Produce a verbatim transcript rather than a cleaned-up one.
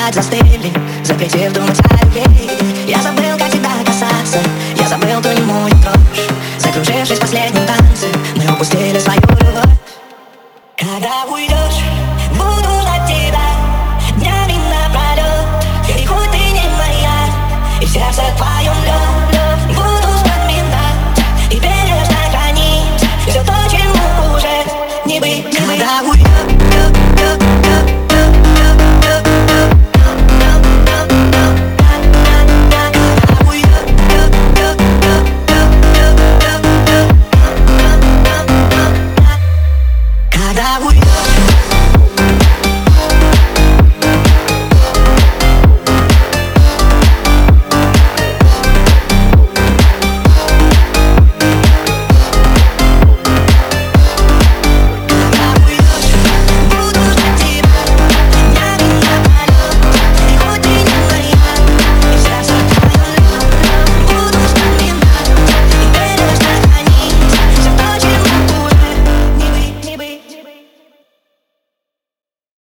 опять застыли, запретив думать о любви. Я забыл, как тебя касаться, я забыл ту немую дрожь. Закружившись в последнем танце, мы упустили свою любовь. Когда уйдешь, буду ждать тебя днями напролет. И хоть ты не моя, и в сердце твое